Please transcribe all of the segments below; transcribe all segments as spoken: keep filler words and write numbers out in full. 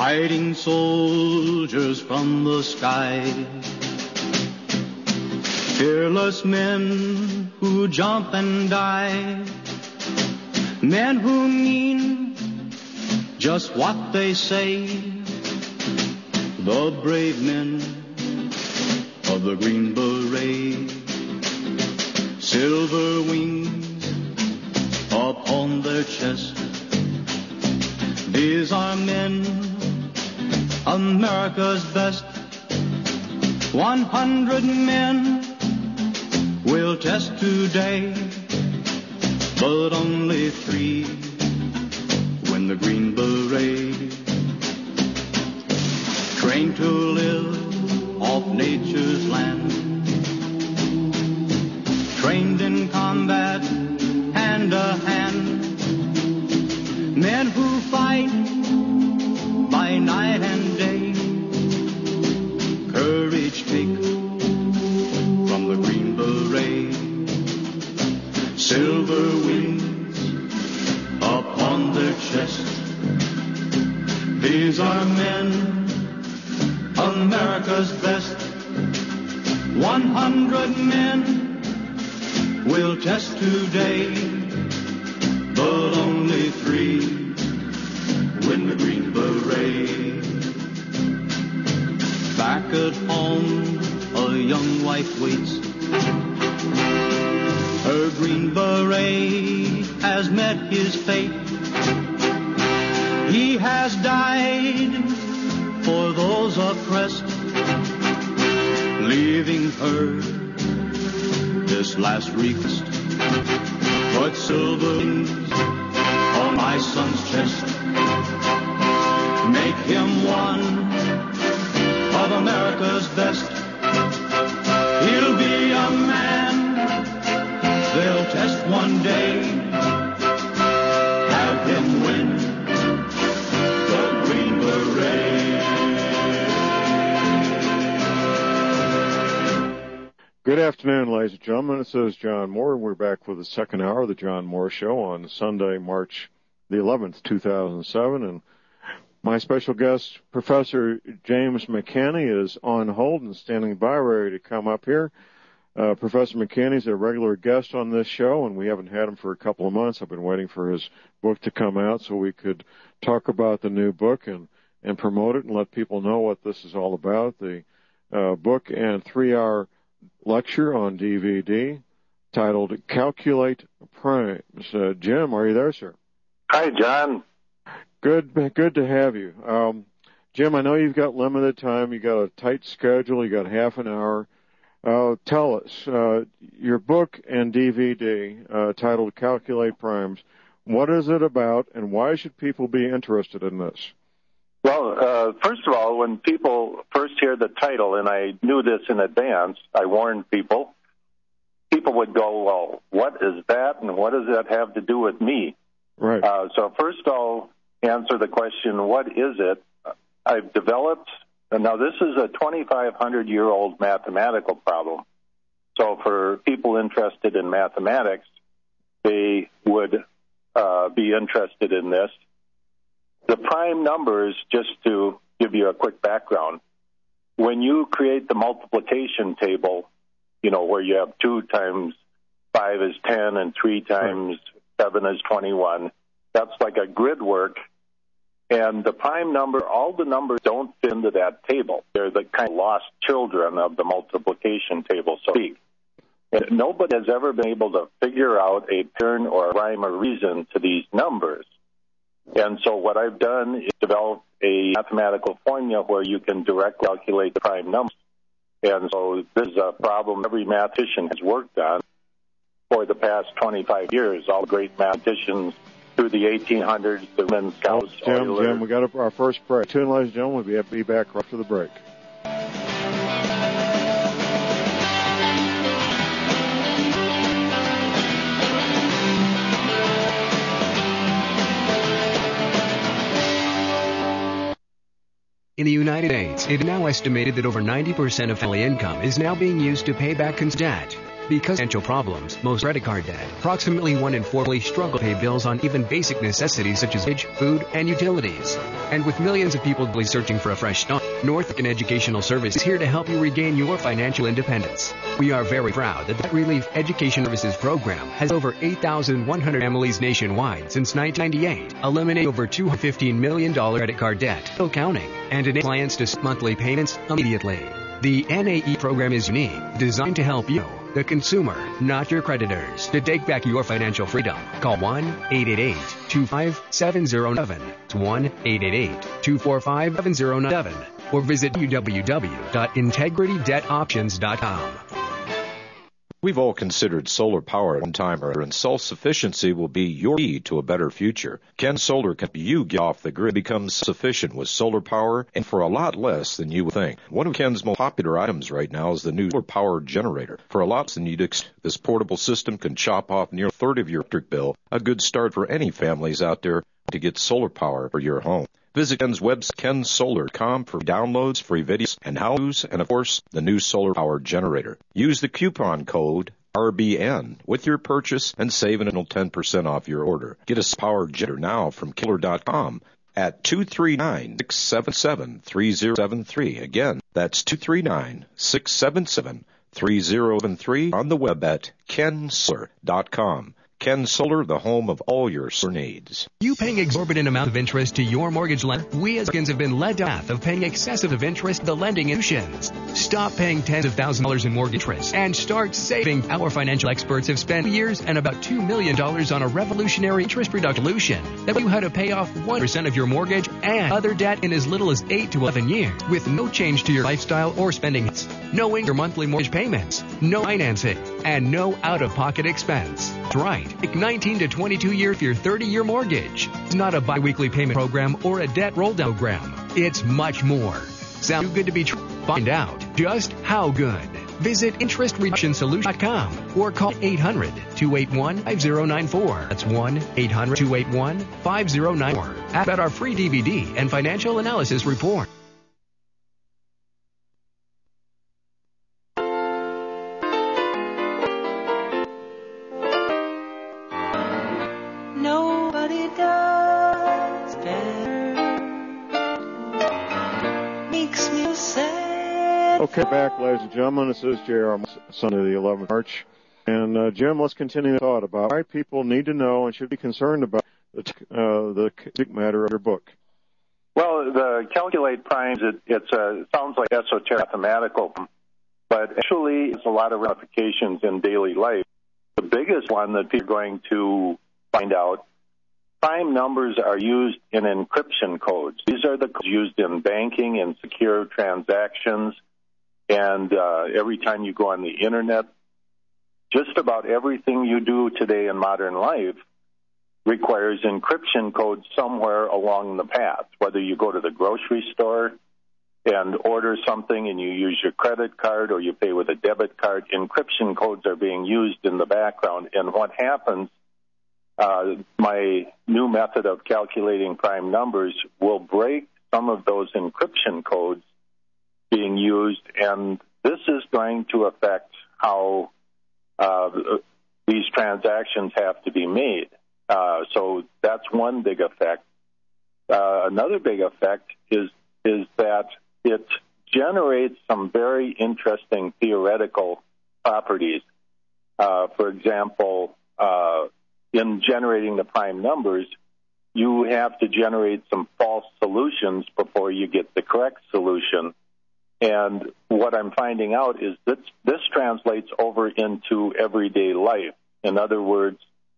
fighting soldiers from the sky, fearless men who jump and die, men who mean just what they say, the brave men of the Green Beret, silver wings upon their chest. These are men, America's best. One hundred men will test today, but only three win the Green Beret. Trained to live off nature's land, trained in combat hand to hand, men who fight by night and day, courage take from the Green Beret, silver wings upon their chest. These are men, America's best. One hundred men will test today, but only three win the Green Beret. Back at home, a young wife waits. Her Green Beret has met his fate. He has died for those oppressed, leaving her this last request. Put silver wings on my son's chest, make him one of America's best. He'll be a man they'll test one day, have him win the Green Beret. Good afternoon, ladies and gentlemen. This is John Moore. We're back with the second hour of the John Moore Show on Sunday, March the eleventh, two thousand seven. And my special guest, Professor James McCanney, is on hold and standing by, ready to come up here. Uh, Professor McCanney is a regular guest on this show, and we haven't had him for a couple of months. I've been waiting for his book to come out so we could talk about the new book and, and promote it and let people know what this is all about. The uh, book and three-hour lecture on D V D titled Calculate Primes. Uh, Jim, are you there, sir? Hi, John. Good, good to have you. Um, Jim, I know you've got limited time. You got a tight schedule. You got half an hour. Uh, tell us, uh, your book and D V D uh, titled Calculate Primes, what is it about, and why should people be interested in this? Well, uh, first of all, when people first hear the title, and I knew this in advance, I warned people, people would go, well, what is that, and what does that have to do with me? Right. Uh, so first I'll answer the question, what is it? I've developed, and now this is a twenty-five hundred year old mathematical problem. So for people interested in mathematics, they would uh, be interested in this. The prime numbers, just to give you a quick background, when you create the multiplication table, you know, where you have two times five is ten and three times seven is twenty-one, that's like a grid work. And the prime number, all the numbers don't fit into that table. They're the kind of lost children of the multiplication table, so to speak. And nobody has ever been able to figure out a pattern or a rhyme or reason to these numbers. And so what I've done is develop a mathematical formula where you can directly calculate the prime numbers. And so this is a problem every mathematician has worked on for the past twenty-five years. All great mathematicians through the eighteen hundreds, the Men's Scouts. Jim, Euler. Jim, we got our first break. Two, ladies and gentlemen, we'll be back after the break. In the United States, it is now estimated that over ninety percent of family income is now being used to pay back debt. Because financial problems, most credit card debt. Approximately one in four struggle to pay bills on even basic necessities such as wage, food, and utilities. And with millions of people searching for a fresh start, Northern Educational Service is here to help you regain your financial independence. We are very proud that the Debt Relief Education Services Program has over eight thousand one hundred families nationwide since nineteen ninety-eight, eliminating over two hundred fifteen million dollars credit card debt, still counting, and enable clients to start monthly payments immediately. The N A E program is unique, designed to help you, the consumer, not your creditors. To take back your financial freedom, call one eight eight eight, two five seven zero seven. It's one eight eight eight, two four five, seven zero nine seven. Or visit w w w dot integrity debt options dot com. We've all considered solar power at one time or other, and self-sufficiency will be your key to a better future. Ken Solar can help you get off the grid, become sufficient with solar power, and for a lot less than you would think. One of Ken's most popular items right now is the new solar power generator. For a lot less than you'd expect, this portable system can chop off near a third of your electric bill, a good start for any families out there to get solar power for your home. Visit Ken's website, ken solar dot com, for downloads, free videos, and how-tos, and of course, the new solar power generator. Use the coupon code R B N with your purchase and save an additional ten percent off your order. Get a power generator now from killer dot com at two three nine, six seven seven, three zero seven three. Again, that's two three nine, six seven seven, three zero seven three on the web at ken solar dot com. Ken Solar, the home of all your solar needs. You paying exorbitant amount of interest to your mortgage lender? We as Americans have been led to the path of paying excessive interest to the lending institutions. Stop paying tens of thousands of dollars in mortgage interest and start saving. Our financial experts have spent years and about two million dollars on a revolutionary interest reduction solution that will you how to pay off one percent of your mortgage and other debt in as little as eight to eleven years with no change to your lifestyle or spending habits, no your monthly mortgage payments, no financing, and no out-of-pocket expense. That's right. Take nineteen to twenty-two years for your thirty-year mortgage. It's not a biweekly payment program or a debt roll-down program. It's much more. Sound too good to be true? Find out just how good. Visit interest reduction solution dot com or call eight hundred, two eight one, five zero nine four. That's one eight hundred, two eight one, five zero nine four. Ask about our free D V D and financial analysis report. Nobody does better. Makes me sad. Okay, back, ladies and gentlemen. This is J R Sunday, the eleventh of March. And, uh, Jim, let's continue the thought about why people need to know and should be concerned about the, uh, the subject matter of your book. Well, the calculate primes, it, it's a, it sounds like esoteric mathematical, but actually it's a lot of ramifications in daily life. The biggest one that people are going to find out, prime numbers are used in encryption codes. These are the codes used in banking and secure transactions, and uh, every time you go on the Internet, just about everything you do today in modern life requires encryption codes somewhere along the path, whether you go to the grocery store and order something and you use your credit card or you pay with a debit card, encryption codes are being used in the background. And what happens, uh, my new method of calculating prime numbers will break some of those encryption codes being used, and this is going to affect how uh, these transactions have to be made. Uh, so that's one big effect. Uh, another big effect is is that it generates some very interesting theoretical properties. Uh, for example, uh, in generating the prime numbers, you have to generate some false solutions before you get the correct solution. And what I'm finding out is that this translates over into everyday life. In other words,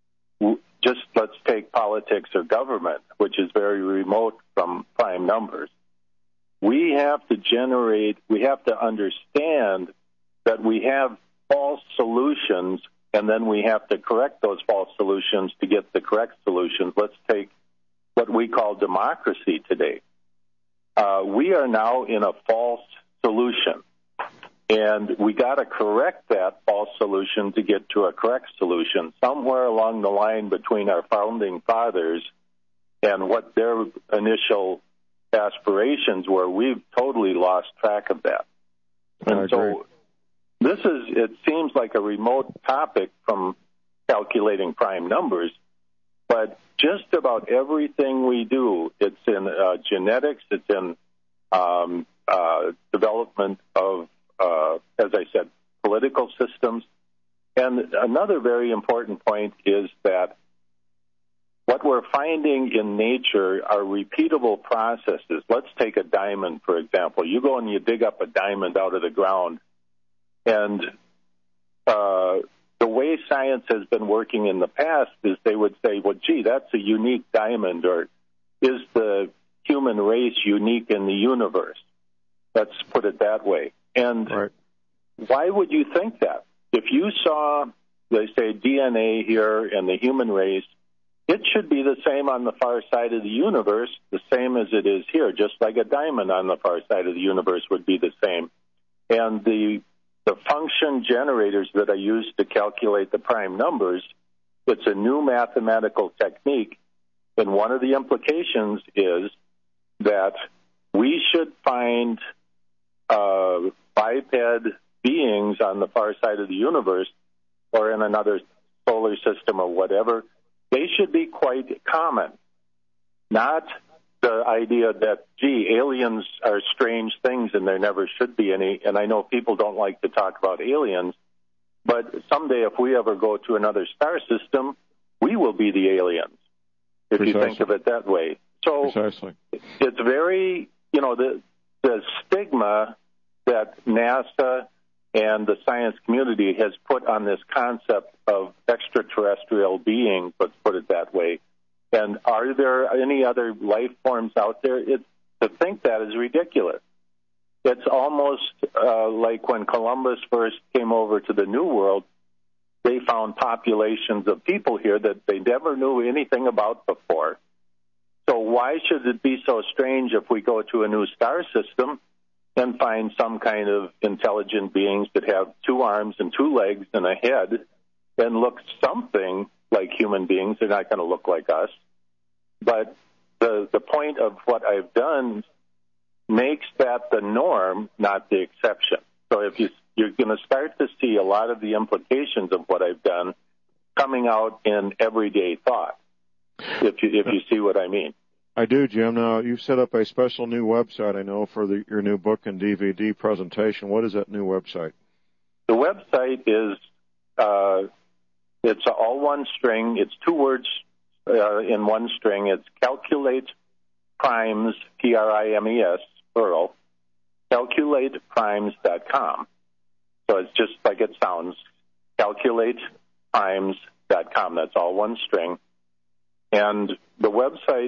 just let's take politics or government, which is very remote from prime numbers. We have to generate, we have to understand that we have false solutions, and then we have to correct those false solutions to get the correct solutions. Let's take what we call democracy today. Uh, we are now in a false solution, and we got to correct that false solution to get to a correct solution. Somewhere along the line between our founding fathers and what their initial aspirations were, we've totally lost track of that. And so this is, it seems like a remote topic from calculating prime numbers, but just about everything we do, it's in uh, genetics, it's in um, uh, development of, uh, as I said, political systems. And another very important point is that what we're finding in nature are repeatable processes. Let's take a diamond, for example. You go and you dig up a diamond out of the ground, and uh, the way science has been working in the past is they would say, well, gee, that's a unique diamond, or is the human race unique in the universe? Let's put it that way. And right. Why would you think that? If you saw, they say, D N A here in the human race, it should be the same on the far side of the universe, the same as it is here, just like a diamond on the far side of the universe would be the same. And the the function generators that are used to calculate the prime numbers, it's a new mathematical technique, and one of the implications is that we should find uh, biped beings on the far side of the universe or in another solar system or whatever. They should be quite common, not the idea that, gee, aliens are strange things and there never should be any. And I know people don't like to talk about aliens, but someday if we ever go to another star system, we will be the aliens, if Precisely. you think of it that way. So Precisely. It's very, you know, the the stigma that NASA and the science community has put on this concept of extraterrestrial beings, let's put it that way. And are there any other life forms out there? It, to think that is ridiculous. It's almost uh, like when Columbus first came over to the New World, they found populations of people here that they never knew anything about before. So why should it be so strange if we go to a new star system and find some kind of intelligent beings that have two arms and two legs and a head and look something like human beings? They're not going to look like us. But the the point of what I've done makes that the norm, not the exception. So if you, you're going to start to see a lot of the implications of what I've done coming out in everyday thought, if you, if you see what I mean. I do, Jim. Now, you've set up a special new website, I know, for the, your new book and D V D presentation. What is that new website? The website is, uh, it's all one string. It's two words uh, in one string. It's Calculate Primes, P R I M E S, plural, calculate primes dot com. So it's just like it sounds, calculate primes dot com. That's all one string. And the website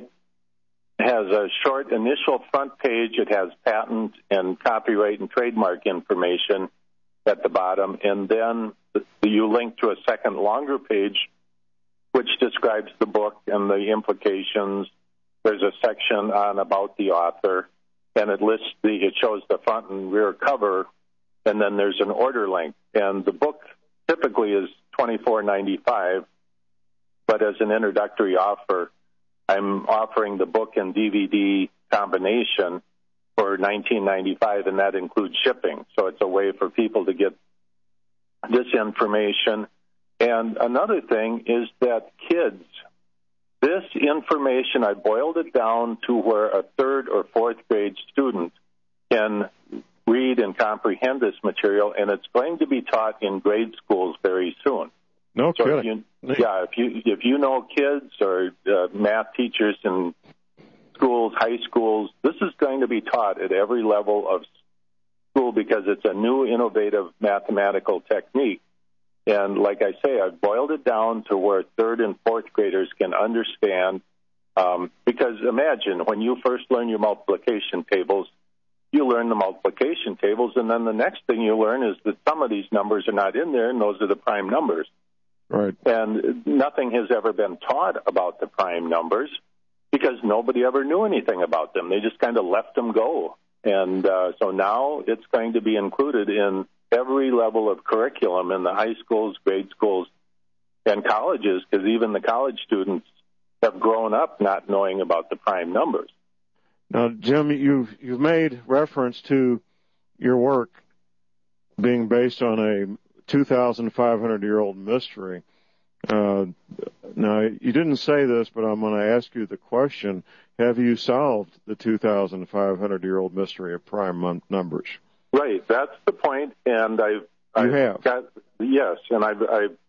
has a short initial front page. It has patent and copyright and trademark information at the bottom. And then you link to a second longer page which describes the book and the implications. There's a section on about the author, and it lists the, it shows the front and rear cover, and then there's an order link. And the book typically is twenty-four ninety-five, but as an introductory offer, I'm offering the book and D V D combination for nineteen ninety-five, and that includes shipping. So it's a way for people to get this information. And another thing is that kids, this information, I boiled it down to where a third or fourth grade student can read and comprehend this material, and it's going to be taught in grade schools very soon. No so kidding. If you, yeah, if you if you know kids or uh, math teachers in schools, high schools, this is going to be taught at every level of school because it's a new, innovative mathematical technique. And like I say, I've boiled it down to where third and fourth graders can understand. Um, because imagine when you first learn your multiplication tables, you learn the multiplication tables, and then the next thing you learn is that some of these numbers are not in there, and those are the prime numbers. Right. And nothing has ever been taught about the prime numbers because nobody ever knew anything about them. They just kind of let them go. And uh, so now it's going to be included in every level of curriculum in the high schools, grade schools, and colleges, because even the college students have grown up not knowing about the prime numbers. Now, Jim, you've, you've made reference to your work being based on a two thousand five hundred year old mystery. Uh, now, you didn't say this, but I'm going to ask you the question. Have you solved the two thousand five hundred year old mystery of prime numbers? Right, that's the point, and I've, you I've have. got, yes, and I've, I've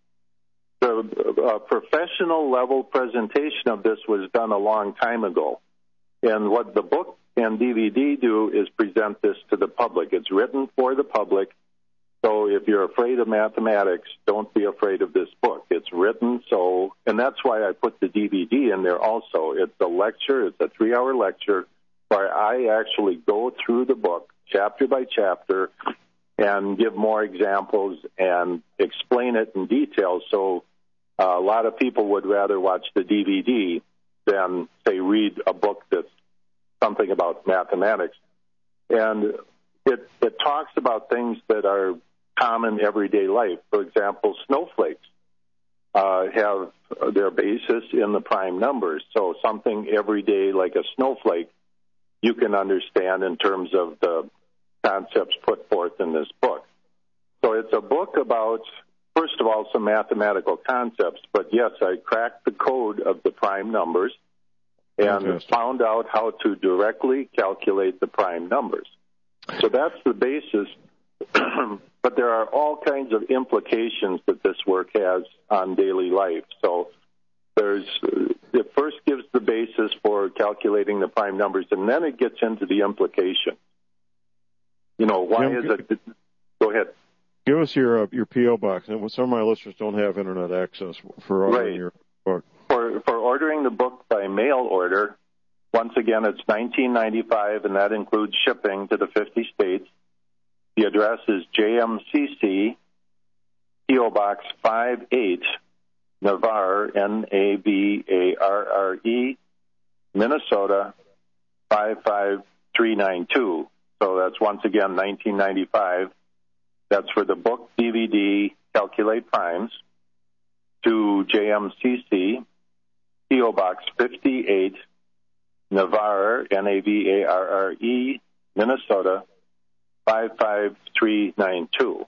the uh, professional level presentation of this was done a long time ago, and what the book and D V D do is present this to the public. It's written for the public, so if you're afraid of mathematics, don't be afraid of this book. It's written so, and that's why I put the D V D in there also. It's a lecture, it's a three-hour lecture where I actually go through the book chapter by chapter and give more examples and explain it in detail. So uh, a lot of people would rather watch the D V D than, say, read a book that's something about mathematics. And it, it talks about things that are common everyday life. For example, snowflakes uh, have their basis in the prime numbers. So something everyday like a snowflake you can understand in terms of the concepts put forth in this book. So it's a book about, first of all, some mathematical concepts, but yes, I cracked the code of the prime numbers and Fantastic. found out how to directly calculate the prime numbers. So that's the basis, but there are all kinds of implications that this work has on daily life. So there's, it first gives the basis for calculating the prime numbers, and then it gets into the implication. You know, why Yeah, is it? Go ahead. Give us your uh, your P O box. And some of my listeners don't have internet access for ordering Right. your book. For for ordering the book by mail order, once again, it's nineteen ninety-five, and that includes shipping to the fifty states. The address is J M C C, P O Box five eight, Navarre, N A V A R R E, Minnesota, five five three nine two. So that's once again nineteen ninety-five. That's for the book, D V D, Calculate Primes, to J M C C, P O Box fifty-eight, Navarre, N A V A R R E, Minnesota, five five three nine two.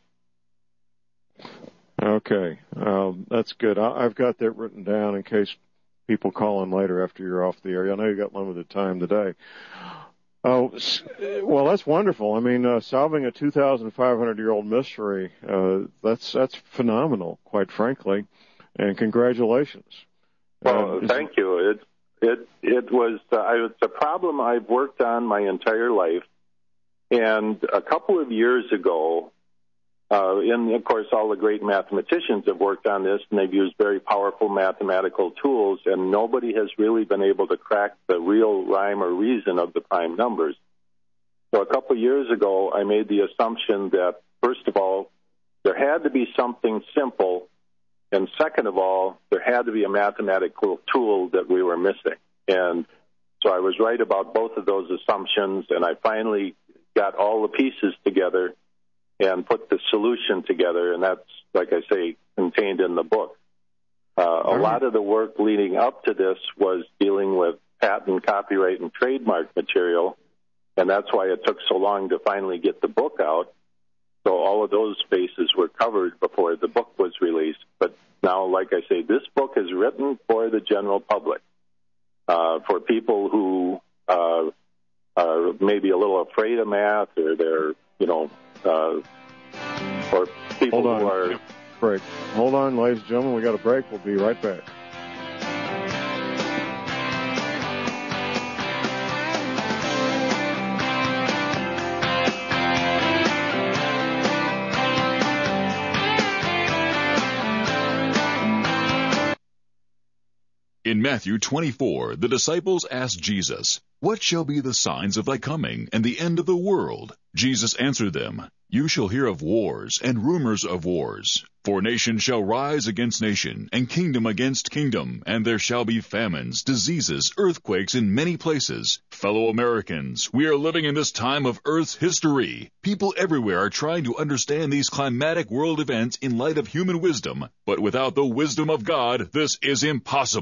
Okay, um, that's good. I, I've got that written down in case people call in later after you're off the air. I know you got limited time today. Oh, well, that's wonderful. I mean, uh, solving a two thousand five hundred year old mystery, uh, that's, that's phenomenal, quite frankly, and congratulations. Well, uh, thank you. It, it, it was, uh, I, it's a problem I've worked on my entire life. And a couple of years ago, uh, and of course all the great mathematicians have worked on this, and they've used very powerful mathematical tools, and nobody has really been able to crack the real rhyme or reason of the prime numbers. So a couple of years ago, I made the assumption that, first of all, there had to be something simple, and second of all, there had to be a mathematical tool that we were missing. And so I was right about both of those assumptions, and I finally got all the pieces together and put the solution together, and that's, like I say, contained in the book. Uh, a lot of the work leading up to this was dealing with patent, copyright, and trademark material, and that's why it took so long to finally get the book out. So all of those bases were covered before the book was released. But now, like I say, this book is written for the general public, uh, for people who uh, are maybe a little afraid of math, or they're, you know, uh, or people Hold on. who are... Break. Hold on, ladies and gentlemen. We got a break. We'll be right back. In Matthew twenty-four, the disciples asked Jesus, "What shall be the signs of thy coming and the end of the world?" Jesus answered them, "You shall hear of wars and rumors of wars. For nation shall rise against nation, and kingdom against kingdom, and there shall be famines, diseases, earthquakes in many places. Fellow Americans, we are living in this time of Earth's history. People everywhere are trying to understand these climatic world events in light of human wisdom, but without the wisdom of God, this is impossible.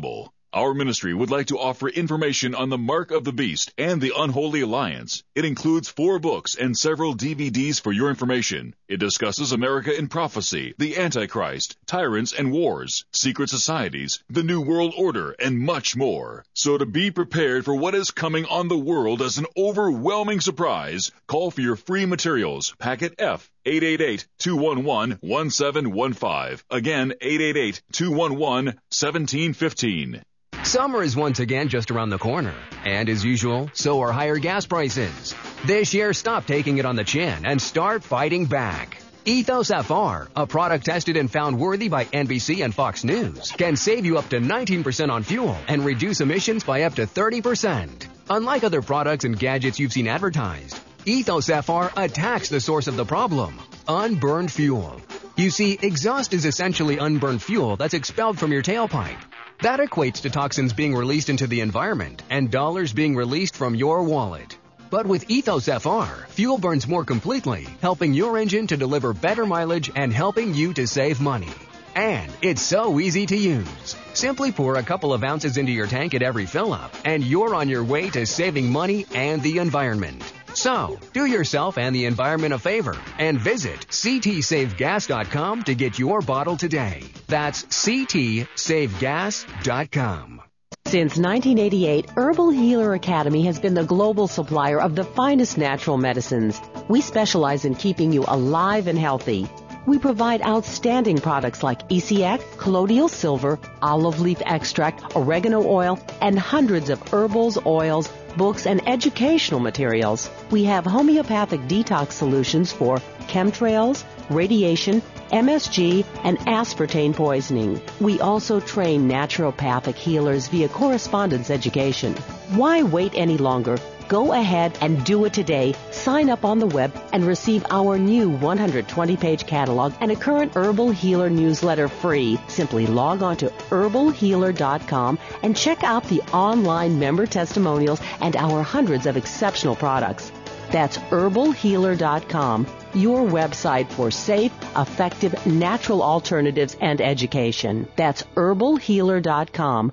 Our ministry would like to offer information on the Mark of the Beast and the Unholy Alliance. It includes four books and several D V Ds for your information. It discusses America in prophecy, the Antichrist, tyrants and wars, secret societies, the New World Order, and much more. So to be prepared for what is coming on the world as an overwhelming surprise, call for your free materials, packet F, eight eight eight, two one one, one seven one five. Again, eight eight eight, two one one, one seven one five. Summer is once again just around the corner. And as usual, so are higher gas prices. This year, stop taking it on the chin and start fighting back. Ethos F R, a product tested and found worthy by N B C and Fox News, can save you up to nineteen percent on fuel and reduce emissions by up to thirty percent. Unlike other products and gadgets you've seen advertised, Ethos F R attacks the source of the problem, unburned fuel. You see, exhaust is essentially unburned fuel that's expelled from your tailpipe. That equates to toxins being released into the environment and dollars being released from your wallet. But with Ethos F R, fuel burns more completely, helping your engine to deliver better mileage and helping you to save money. And it's so easy to use. Simply pour a couple of ounces into your tank at every fill-up, and you're on your way to saving money and the environment. So, do yourself and the environment a favor and visit c t save gas dot com to get your bottle today. That's c t save gas dot com. Since nineteen eighty-eight, Herbal Healer Academy has been the global supplier of the finest natural medicines. We specialize in keeping you alive and healthy. We provide outstanding products like E C X, colloidal silver, olive leaf extract, oregano oil, and hundreds of herbals, oils, books, and educational materials. We have homeopathic detox solutions for chemtrails, radiation, M S G, and aspartame poisoning. We also train naturopathic healers via correspondence education. Why wait any longer? Go ahead and do it today. Sign up on the web and receive our new one hundred twenty page catalog and a current Herbal Healer newsletter free. Simply log on to herbal healer dot com and check out the online member testimonials and our hundreds of exceptional products. That's herbal healer dot com, your website for safe, effective, natural alternatives and education. That's herbal healer dot com.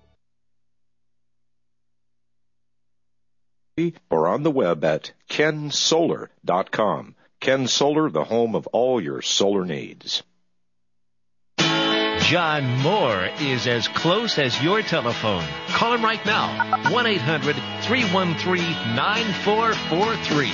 Or on the web at ken solar dot com. Ken Solar, the home of all your solar needs. John Moore is as close as your telephone. Call him right now. one eight hundred, three one three, nine four four three.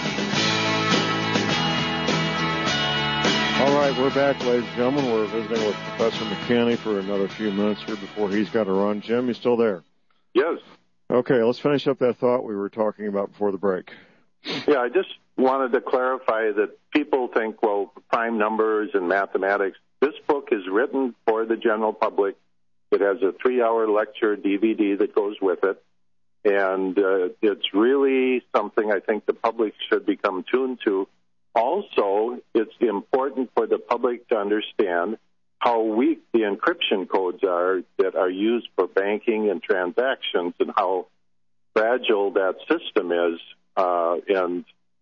All right, we're back, ladies and gentlemen. We're visiting with Professor McKinney for another few minutes here before he's got to run. Jim, you still there? Yes. Okay, let's finish up that thought we were talking about before the break. Yeah, I just wanted to clarify that people think, well, prime numbers and mathematics. This book is written for the general public. It has a three-hour lecture D V D that goes with it. And uh, it's really something I think the public should become tuned to. Also, it's important for the public to understand how weak the encryption codes are that are used for banking and transactions and how fragile that system is. Uh, and,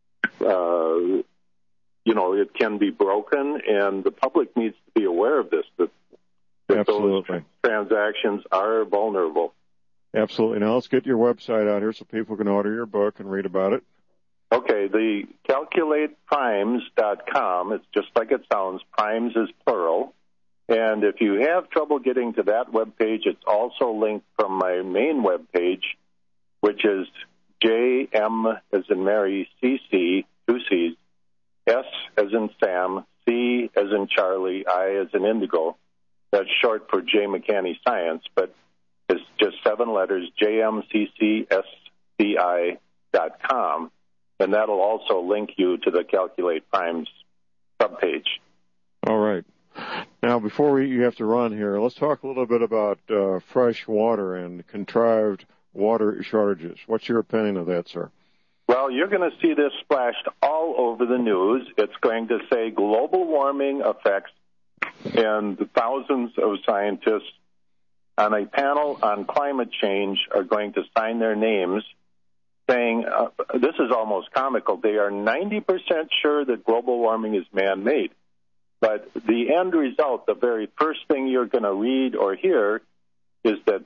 uh, you know, it can be broken, and the public needs to be aware of this, that, that Absolutely. those transactions are vulnerable. Absolutely. Now, let's get your website out here so people can order your book and read about it. Okay, the calculate primes dot com, it's just like it sounds, primes is plural. And if you have trouble getting to that webpage, it's also linked from my main webpage, which is J M as in Mary, C C, two C's, S as in Sam, C as in Charlie, I as in Indigo. That's short for J. McCanney Science, but it's just seven letters, J M C C S C I dot com. And that'll also link you to the Calculate Primes subpage. All right. Now, before we, you have to run here, let's talk a little bit about uh, fresh water and contrived water shortages. What's your opinion of that, sir? Well, you're going to see this splashed all over the news. It's going to say global warming effects, and thousands of scientists on a panel on climate change are going to sign their names saying, uh, this is almost comical, they are ninety percent sure that global warming is man-made. But the end result, the very first thing you're going to read or hear, is that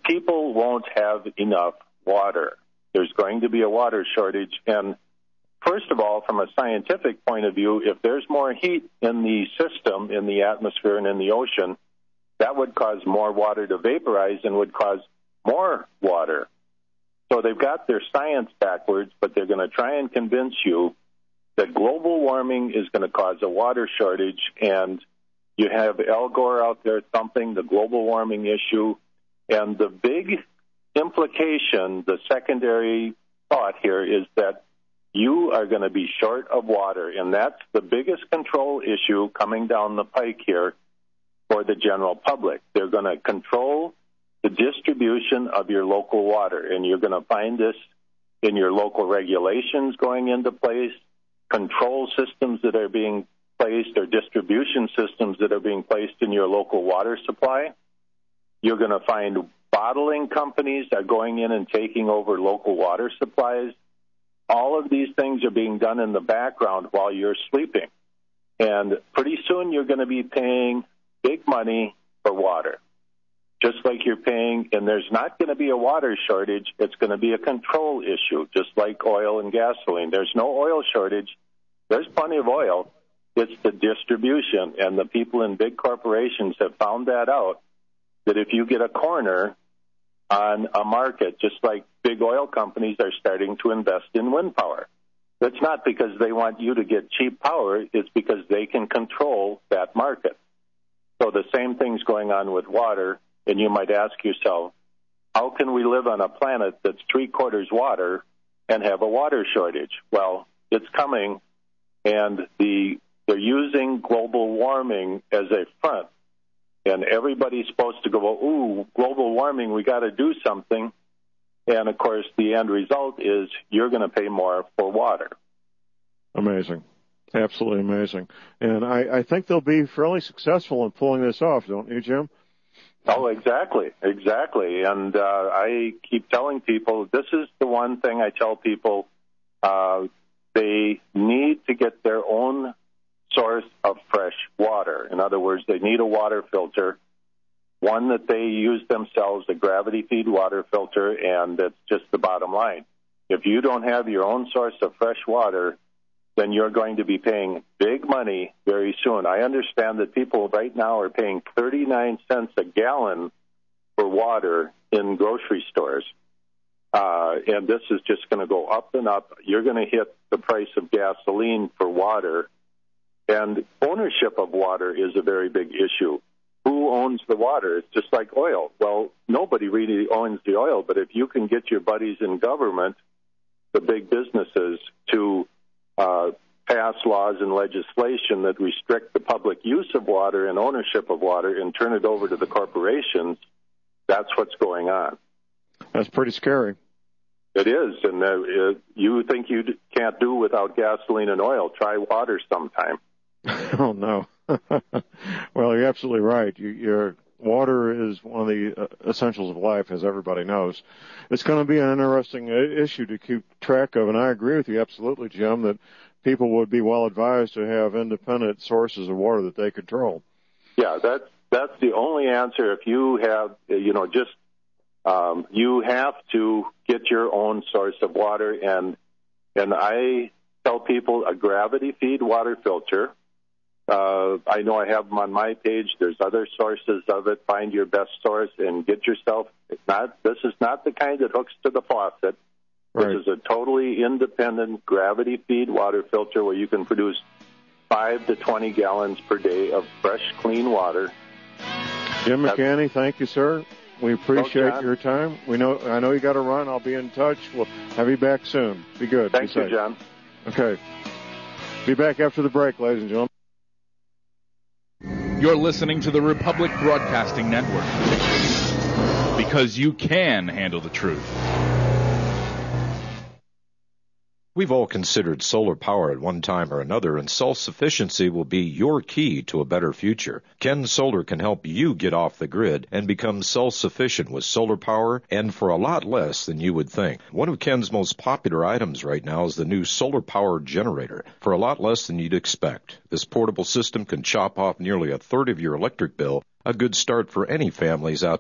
people won't have enough water. There's going to be a water shortage. And first of all, from a scientific point of view, if there's more heat in the system, in the atmosphere and in the ocean, that would cause more water to vaporize and would cause more water. So they've got their science backwards, but they're going to try and convince you that global warming is going to cause a water shortage. And you have Al Gore out there thumping the global warming issue. And the big implication, the secondary thought here is that you are going to be short of water. And that's the biggest control issue coming down the pike here for the general public. They're going to control the distribution of your local water. And you're going to find this in your local regulations going into place, control systems that are being placed or distribution systems that are being placed in your local water supply. You're going to find bottling companies are going in and taking over local water supplies. All of these things are being done in the background while you're sleeping. And pretty soon you're going to be paying big money for water, just like you're paying, and there's not going to be a water shortage. It's going to be a control issue, just like oil and gasoline. There's no oil shortage. There's plenty of oil. It's the distribution, and the people in big corporations have found that out, that if you get a corner on a market, just like big oil companies are starting to invest in wind power. It's not because they want you to get cheap power. It's because they can control that market. So the same thing's going on with water, and you might ask yourself, how can we live on a planet that's three-quarters water and have a water shortage? Well, it's coming, and the they're using global warming as a front. And everybody's supposed to go, well, ooh, global warming, we got to do something. And, of course, the end result is you're going to pay more for water. Amazing. Absolutely amazing. And I, I think they'll be fairly successful in pulling this off, don't you, Jim? Oh, exactly, exactly. And uh, I keep telling people, this is the one thing I tell people, uh, they need to get their own source of fresh water. In other words, they need a water filter, one that they use themselves, a gravity feed water filter, and that's just the bottom line. If you don't have your own source of fresh water, then you're going to be paying big money very soon. I understand that people right now are paying thirty-nine cents a gallon for water in grocery stores. Uh, and this is just going to go up and up. You're going to hit the price of gasoline for water. And ownership of water is a very big issue. Who owns the water? It's just like oil. Well, nobody really owns the oil, but if you can get your buddies in government, the big businesses, to uh, pass laws and legislation that restrict the public use of water and ownership of water and turn it over to the corporations, that's what's going on. That's pretty scary. It is, and uh, you think you can't do without gasoline and oil. Try water sometime. Oh, no. Well, you're absolutely right. You, your water is one of the uh, essentials of life, as everybody knows. It's going to be an interesting issue to keep track of, and I agree with you absolutely, Jim, that people would be well advised to have independent sources of water that they control. Yeah, that's, that's the only answer. If you have, you know, just um, you have to get your own source of water, and and I tell people a gravity feed water filter. Uh, I know I have them on my page. There's other sources of it. Find your best source and get yourself. It's not. This is not the kind that hooks to the faucet. Right. This is a totally independent gravity feed water filter where you can produce five to twenty gallons per day of fresh, clean water. Jim McCanny, thank you, sir. We appreciate Well, your time. We know. I know you got to run. I'll be in touch. We'll have you back soon. Be good. Thank Be you, safe. John. Okay. Be back after the break, ladies and gentlemen. You're listening to the Republic Broadcasting Network, because you can handle the truth. We've all considered solar power at one time or another, and self-sufficiency will be your key to a better future. Ken Solar can help you get off the grid and become self-sufficient with solar power, and for a lot less than you would think. One of Ken's most popular items right now is the new solar power generator, for a lot less than you'd expect. This portable system can chop off nearly a third of your electric bill, a good start for any families out there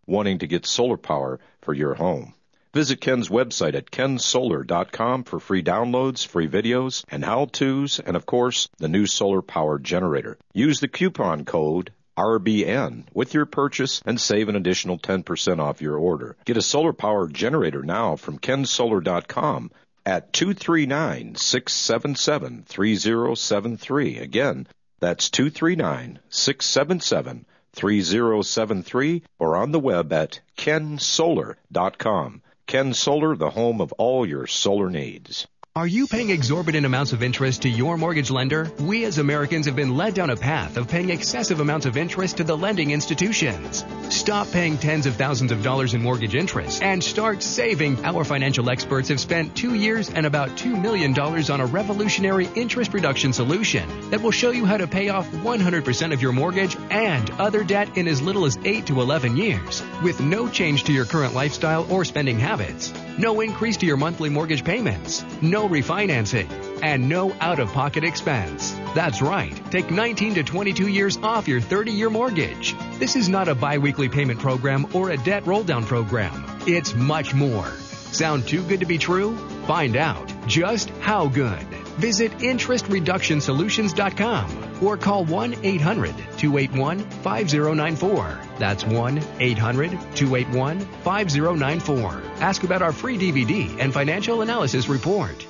wanting to get solar power for your home. Visit Ken's website at ken solar dot com for free downloads, free videos, and how-tos, and of course, the new solar power generator. Use the coupon code R B N with your purchase and save an additional ten percent off your order. Get a solar power generator now from ken solar dot com at two three nine, six seven seven, three zero seven three. Again, that's two three nine, six seven seven, three zero seven three, or on the web at ken solar dot com. Ken Solar, the home of all your solar needs. Are you paying exorbitant amounts of interest to your mortgage lender? We as Americans have been led down a path of paying excessive amounts of interest to the lending institutions. Stop paying tens of thousands of dollars in mortgage interest and start saving. Our financial experts have spent two years and about two million dollars on a revolutionary interest reduction solution that will show you how to pay off one hundred percent of your mortgage and other debt in as little as eight to eleven years with no change to your current lifestyle or spending habits. No increase to your monthly mortgage payments, no refinancing, and no out-of-pocket expense. That's right. Take nineteen to twenty-two years off your thirty-year mortgage. This is not a biweekly payment program or a debt roll-down program. It's much more. Sound too good to be true? Find out just how good. Visit interest reduction solutions dot com or call one eight hundred, two eight one, five zero nine four. That's one eight hundred, two eight one, five zero nine four. Ask about our free D V D and financial analysis report.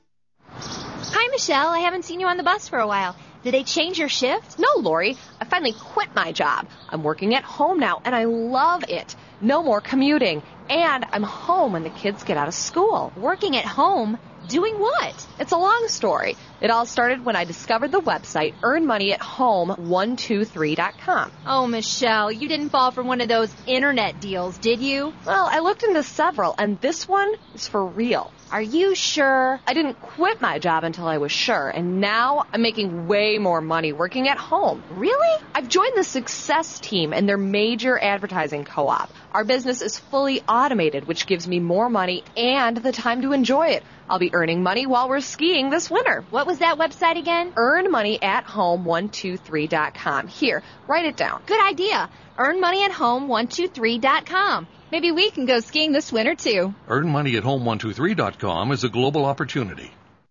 Hi, Michelle. I haven't seen you on the bus for a while. Did they change your shift? No, Lori. I finally quit my job. I'm working at home now, and I love it. No more commuting. And I'm home when the kids get out of school. Working at home? Doing what? It's a long story. It all started when I discovered the website earn money at home one two three dot com. Oh, Michelle, you didn't fall for one of those internet deals, did you? Well, I looked into several, and this one is for real. Are you sure? I didn't quit my job until I was sure, and now I'm making way more money working at home. Really? I've joined the Success Team and their major advertising co-op. Our business is fully automated, which gives me more money and the time to enjoy it. I'll be earning money while we're skiing this winter. What was that website again? earn money at home one two three dot com. Here, write it down. Good idea. earn money at home one two three dot com. Maybe we can go skiing this winter, too. earn money at home one two three dot com is a global opportunity.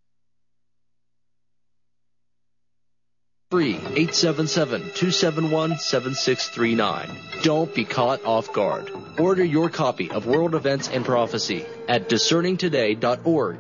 Free eight seven seven, two seven one, seven six three nine. Don't be caught off guard. Order your copy of World Events and Prophecy at discerning today dot org.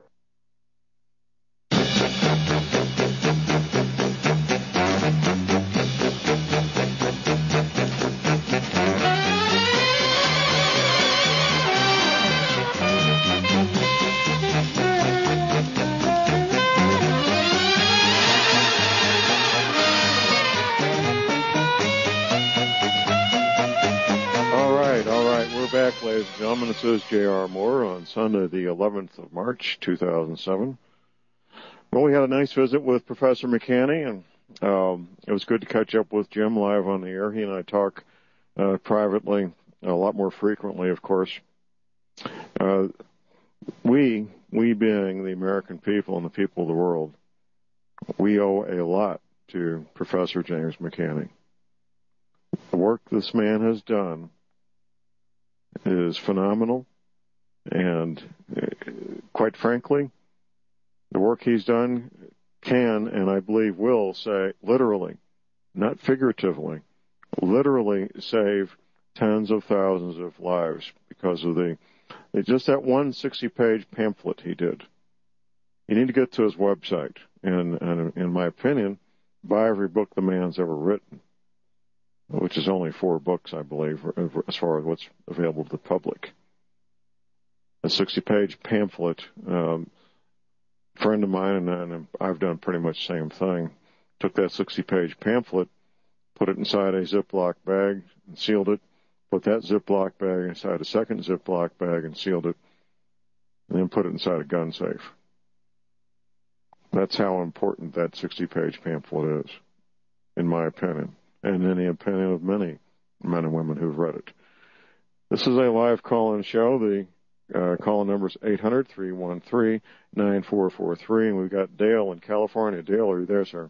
Back, ladies and gentlemen. This is J R. Moore on Sunday, the eleventh of March, two thousand seven. Well, we had a nice visit with Professor McCanny, and um, it was good to catch up with Jim live on the air. He and I talk uh, privately, a lot more frequently, of course. Uh, we, we being the American people and the people of the world, we owe a lot to Professor James McCanny. The work this man has done is phenomenal, and uh, quite frankly, the work he's done can, and I believe will, say literally, not figuratively, literally save tens of thousands of lives because of the just that one sixty-page pamphlet he did. You need to get to his website, and, and in my opinion, buy every book the man's ever written, which is only four books, I believe, as far as what's available to the public. A sixty-page pamphlet. Um, a friend of mine, and, and I've done pretty much the same thing, took that sixty-page pamphlet, put it inside a Ziploc bag, and sealed it, put that Ziploc bag inside a second Ziploc bag and sealed it, and then put it inside a gun safe. That's how important that sixty-page pamphlet is, in my opinion, and in the opinion of many men and women who've read it. This is a live call-in show. The uh, call-in number is eight hundred, three one three, nine four four three, and we've got Dale in California. Dale, are you there, sir?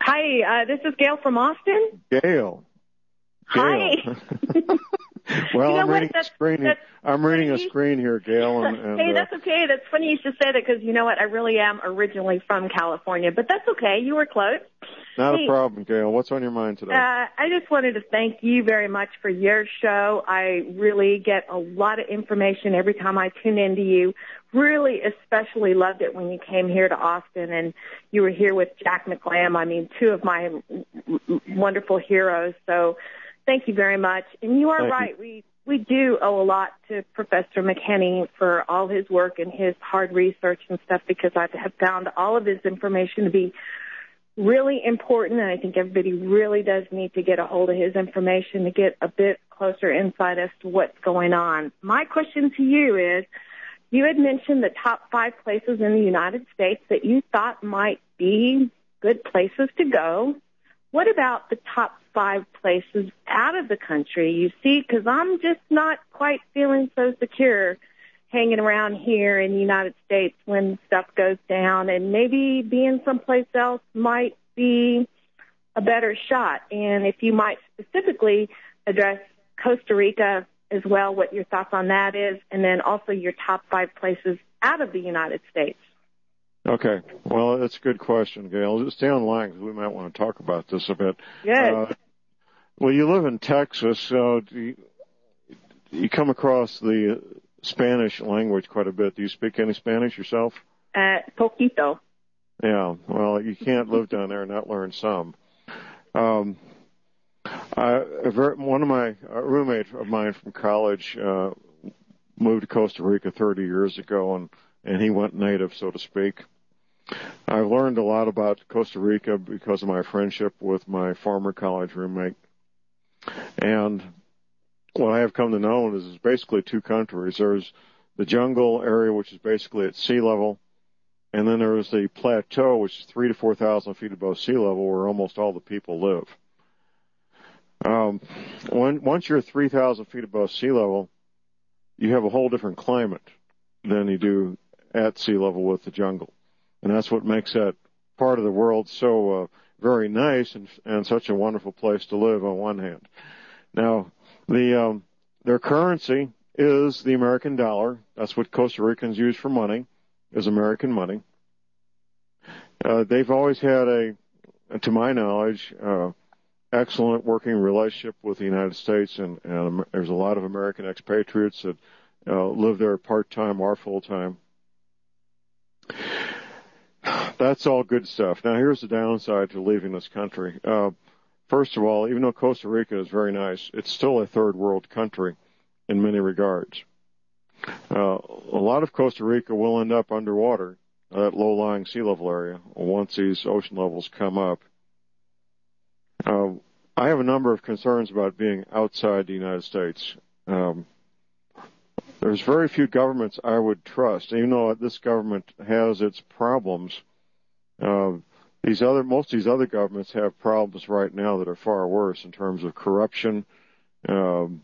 Hi, uh, this is Gail from Austin. Gail. Hi. Well, You know I'm what? reading a That's- screen. Here. that's I'm reading a screen here, Gail. And, and, hey, uh, that's okay. That's funny you should say that because you know what? I really am originally from California, but that's okay. You were close. not hey, a problem, Gail. What's on your mind today? Uh, I just wanted to thank you very much for your show. I really get a lot of information every time I tune into you. Really especially loved it when you came here to Austin and you were here with Jack McLam. I mean, two of my wonderful heroes. So thank you very much. And you are Thank right. You. We we do owe a lot to Professor McKinney for all his work and his hard research and stuff because I have found all of his information to be really important, and I think everybody really does need to get a hold of his information to get a bit closer insight as to what's going on. My question to you is, you had mentioned the top five places in the United States that you thought might be good places to go. What about the top five places out of the country you see? Because I'm just not quite feeling so secure hanging around here in the United States when stuff goes down, and maybe being someplace else might be a better shot. And if you might specifically address Costa Rica as well, what your thoughts on that is, and then also your top five places out of the United States. Okay. Well, that's a good question, Gail. Just stay on the line because we might want to talk about this a bit. Good. Uh, well, you live in Texas, so do you, you come across the Spanish language quite a bit. Do you speak any Spanish yourself? Uh, poquito. Yeah. Well, you can't live down there and not learn some. Um, I, a very, one of my a roommate of mine from college uh, moved to Costa Rica thirty years ago, and, and he went native, so to speak. I've learned a lot about Costa Rica because of my friendship with my former college roommate. And what I have come to know is it's basically two countries. There's the jungle area, which is basically at sea level, and then there's the plateau, which is three to four thousand feet above sea level, where almost all the people live. Um, when, once you're three thousand feet above sea level, you have a whole different climate than you do at sea level with the jungle. And that's what makes that part of the world so uh, very nice and, and such a wonderful place to live on one hand. Now, the um, their currency is the American dollar. That's what Costa Ricans use for money, is American money. Uh, they've always had a, to my knowledge, uh, excellent working relationship with the United States, and, and there's a lot of American expatriates that uh, live there part-time or full-time. That's all good stuff. Now, here's the downside to leaving this country. Uh, first of all, even though Costa Rica is very nice, it's still a third world country in many regards. Uh, a lot of Costa Rica will end up underwater, uh, that low-lying sea level area, once these ocean levels come up. Uh, I have a number of concerns about being outside the United States. Um, there's very few governments I would trust, even though this government has its problems. Uh, these other, most of these other governments have problems right now that are far worse in terms of corruption, um,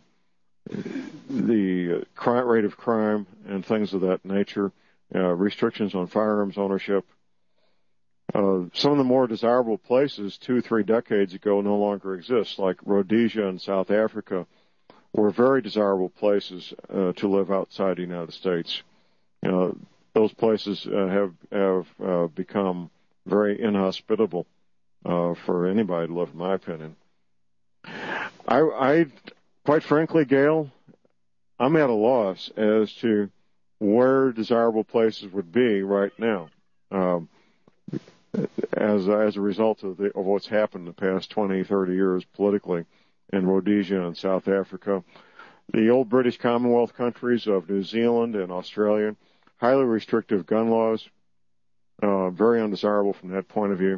the crime, rate of crime, and things of that nature, uh, restrictions on firearms ownership. Uh, some of the more desirable places two, three decades ago no longer exist, like Rhodesia and South Africa were very desirable places uh, to live outside the United States. You know, those places uh, have have uh, become very inhospitable uh, for anybody to live, in my opinion. I, I, quite frankly, Gail, I'm at a loss as to where desirable places would be right now. Um, as as a result of, the, of what's happened in the past twenty, thirty years politically in Rhodesia and South Africa. The old British Commonwealth countries of New Zealand and Australia, highly restrictive gun laws, uh, very undesirable from that point of view.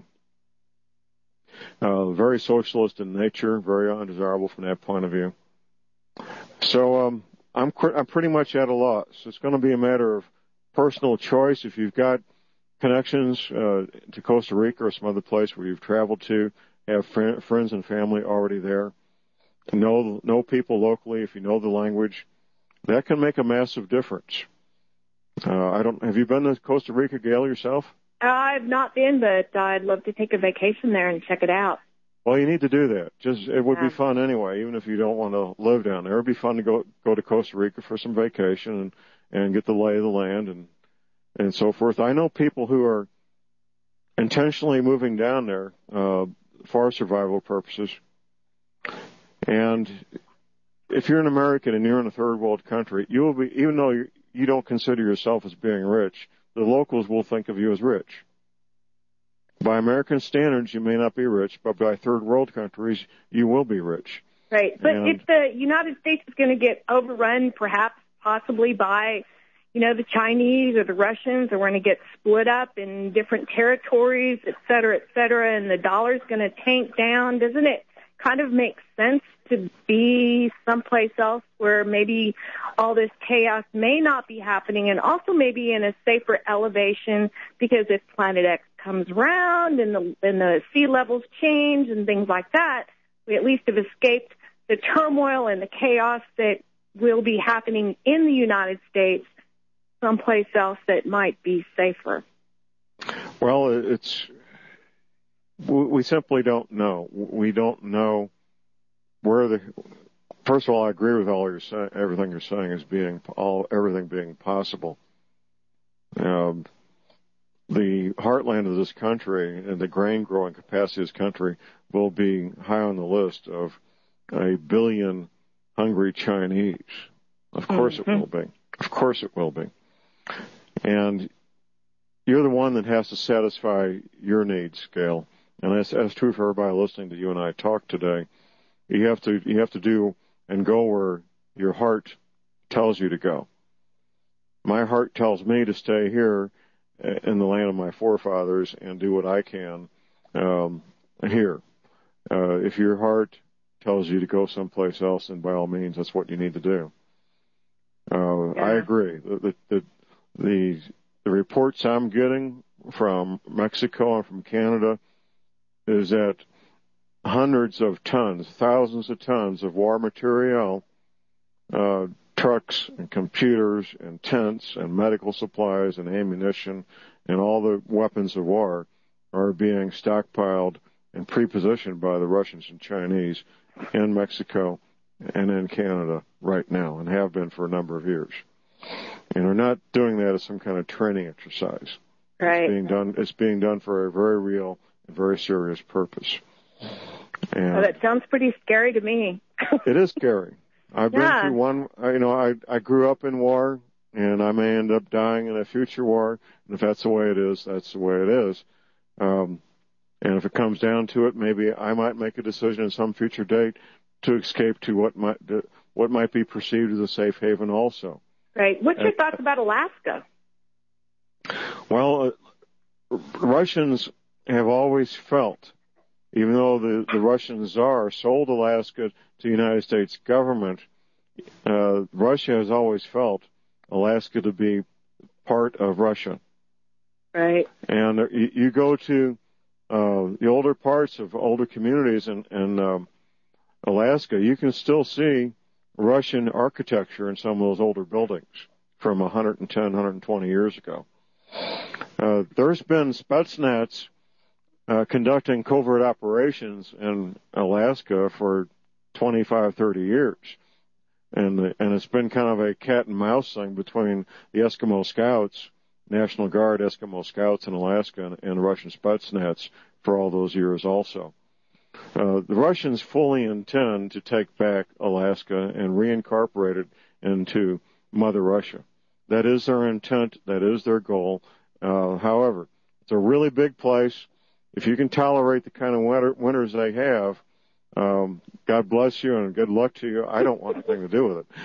Uh, very socialist in nature, very undesirable from that point of view. So um, I'm, I'm pretty much at a loss. It's going to be a matter of personal choice. If you've got connections uh, to Costa Rica or some other place where you've traveled to, have fr- friends and family already there, know know people locally, if you know the language, that can make a massive difference. Uh, I don't. Have you been to Costa Rica, Gail, yourself? I've not been, but I'd love to take a vacation there and check it out. Well, you need to do that. Just it would Yeah. be fun anyway, even if you don't want to live down there. It'd be fun to go go to Costa Rica for some vacation and and get the lay of the land and and so forth. I know people who are intentionally moving down there uh, for survival purposes. And if you're an American and you're in a third world country, you will be, even though you, you don't consider yourself as being rich, the locals will think of you as rich. By American standards, you may not be rich, but by third world countries, you will be rich. Right. But And- if the United States is going to get overrun, perhaps possibly by, you know, the Chinese or the Russians, or we're going to get split up in different territories, et cetera, et cetera, and the dollar's going to tank down, doesn't it kind of make sense to be someplace else where maybe all this chaos may not be happening, and also maybe in a safer elevation, because if Planet X comes around and the, and the sea levels change and things like that, we at least have escaped the turmoil and the chaos that will be happening in the United States, someplace else that might be safer. Well, it's we simply don't know. We don't know where the. First of all, I agree with all you're saying. Everything you're saying is being all everything being possible. Um, the heartland of this country and the grain growing capacity of this country will be high on the list of a billion hungry Chinese. Of course mm-hmm. it will be. Of course it will be. And you're the one that has to satisfy your needs, Gail. And that's, that's true for everybody listening to you and I talk today. You have to you have to do and go where your heart tells you to go. My heart tells me to stay here in the land of my forefathers and do what I can um, here. Uh, if your heart tells you to go someplace else, then by all means, that's what you need to do. Uh, yeah. I agree. The, the, the, the reports I'm getting from Mexico and from Canada is that hundreds of tons, thousands of tons of war material, uh, trucks and computers and tents and medical supplies and ammunition and all the weapons of war are being stockpiled and pre-positioned by the Russians and Chinese in Mexico and in Canada right now, and have been for a number of years. And are not doing that as some kind of training exercise. Right. It's being done, it's being done for a very real and very serious purpose. And well, that sounds pretty scary to me. It is scary. I've yeah. been through one, you know, I, I grew up in war, and I may end up dying in a future war. And if that's the way it is, that's the way it is. Um, and if it comes down to it, maybe I might make a decision at some future date to escape to what might, what might be perceived as a safe haven also. Right. What's your uh, thoughts about Alaska? Well, uh, Russians have always felt, even though the, the Russian Tsar sold Alaska to the United States government, uh, Russia has always felt Alaska to be part of Russia. Right. And uh, you, you go to uh, the older parts of older communities in, in um, Alaska, you can still see Russian architecture in some of those older buildings from one hundred ten, one hundred twenty years ago. Uh, there's been Spetsnaz uh, conducting covert operations in Alaska for twenty-five, thirty years. And, and it's been kind of a cat and mouse thing between the Eskimo Scouts, National Guard Eskimo Scouts in Alaska, and, and Russian Spetsnaz for all those years also. Uh, the Russians fully intend to take back Alaska and reincorporate it into Mother Russia. That is their intent. That is their goal. Uh, however, it's a really big place. If you can tolerate the kind of winter, winters they have, um, God bless you and good luck to you. I don't want anything to do with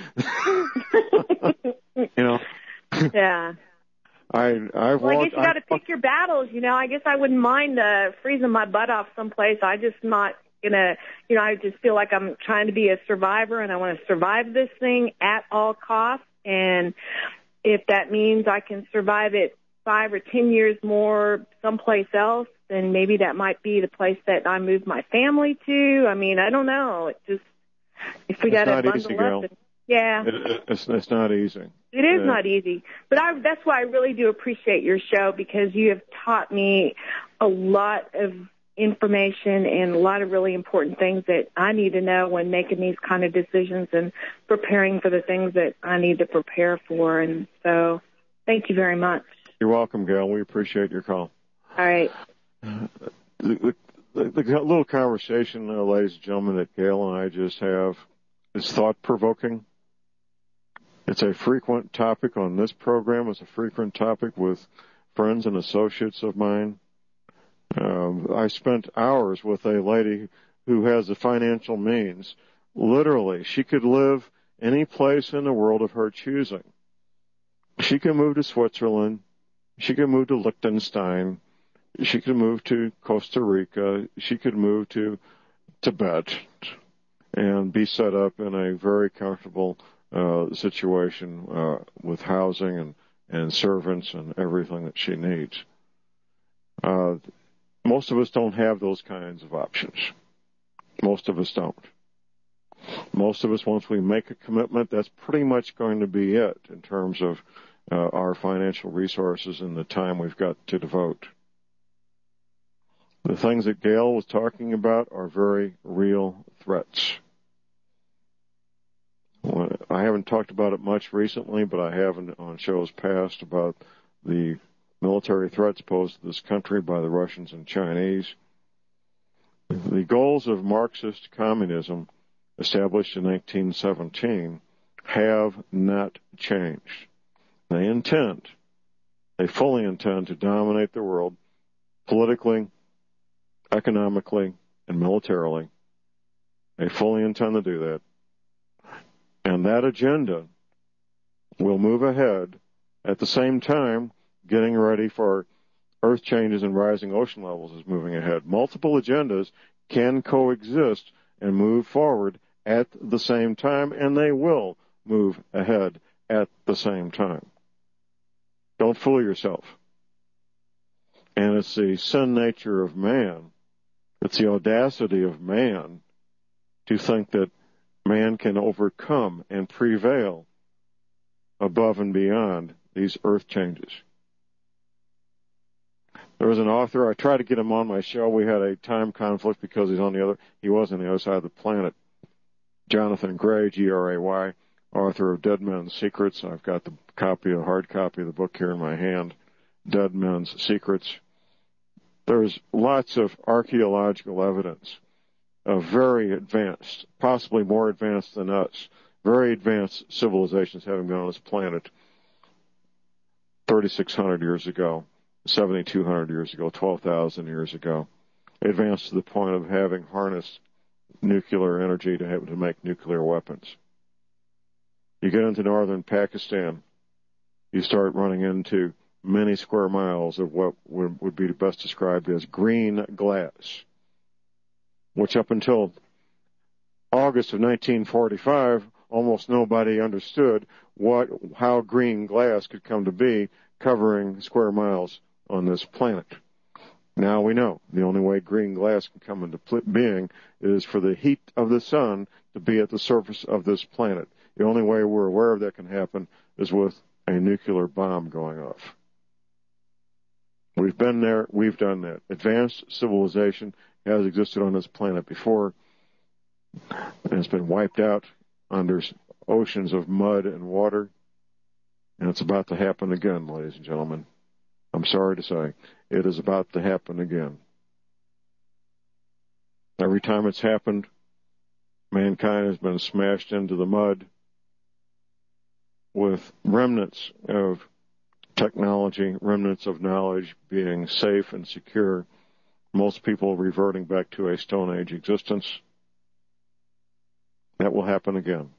it. You know? Yeah. I, I've well, I walked, guess you got to pick your battles. You know, I guess I wouldn't mind uh, freezing my butt off someplace. I just not gonna, you know, I just feel like I'm trying to be a survivor, and I want to survive this thing at all costs. And if that means I can survive it five or ten years more someplace else, then maybe that might be the place that I move my family to. I mean, I don't know. It just if we got to bundle easy, up. And, Yeah. It, it, it's, it's not easy. It is uh, not easy. But I, that's why I really do appreciate your show, because you have taught me a lot of information and a lot of really important things that I need to know when making these kind of decisions and preparing for the things that I need to prepare for. And so thank you very much. You're welcome, Gail. We appreciate your call. All right. The, the, the, the little conversation, uh, ladies and gentlemen, that Gail and I just have is thought-provoking. It's a frequent topic on this program. It's a frequent topic with friends and associates of mine. Um, I spent hours with a lady who has the financial means. Literally, she could live any place in the world of her choosing. She could move to Switzerland. She could move to Liechtenstein. She could move to Costa Rica. She could move to Tibet and be set up in a very comfortable uh, situation uh, with housing and, and servants and everything that she needs. Uh, most of us don't have those kinds of options. Most of us don't. Most of us, once we make a commitment, that's pretty much going to be it in terms of uh, our financial resources and the time we've got to devote. The things that Gail was talking about are very real threats. I haven't talked about it much recently, but I have on shows past about the military threats posed to this country by the Russians and Chinese. The goals of Marxist communism, established in nineteen seventeen, have not changed. They intend, they fully intend to dominate the world politically, economically, and militarily. They fully intend to do that. And that agenda will move ahead at the same time getting ready for earth changes and rising ocean levels is moving ahead. Multiple agendas can coexist and move forward at the same time, and they will move ahead at the same time. Don't fool yourself. And it's the sin nature of man, it's the audacity of man to think that man can overcome and prevail above and beyond these earth changes. There was an author, I tried to get him on my show. We had a time conflict because he's on the other, he was on the other side of the planet. Jonathan Gray, G R A Y, author of Dead Men's Secrets. I've got the copy, a hard copy of the book here in my hand, Dead Men's Secrets. There's lots of archaeological evidence of very advanced, possibly more advanced than us, very advanced civilizations having been on this planet thirty-six hundred years ago, seventy-two hundred years ago, twelve thousand years ago. Advanced to the point of having harnessed nuclear energy to have to make nuclear weapons. You get into northern Pakistan, you start running into many square miles of what would, would be best described as green glass, which up until August of nineteen forty-five, almost nobody understood what, how green glass could come to be covering square miles on this planet. Now we know the only way green glass can come into being is for the heat of the sun to be at the surface of this planet. The only way we're aware of that can happen is with a nuclear bomb going off. We've been there, we've done that. Advanced civilization has existed on this planet before, and it's been wiped out under oceans of mud and water, and it's about to happen again, ladies and gentlemen. I'm sorry to say, it is about to happen again. Every time it's happened, mankind has been smashed into the mud with remnants of technology, remnants of knowledge being safe and secure, most people reverting back to a Stone Age existence. That will happen again.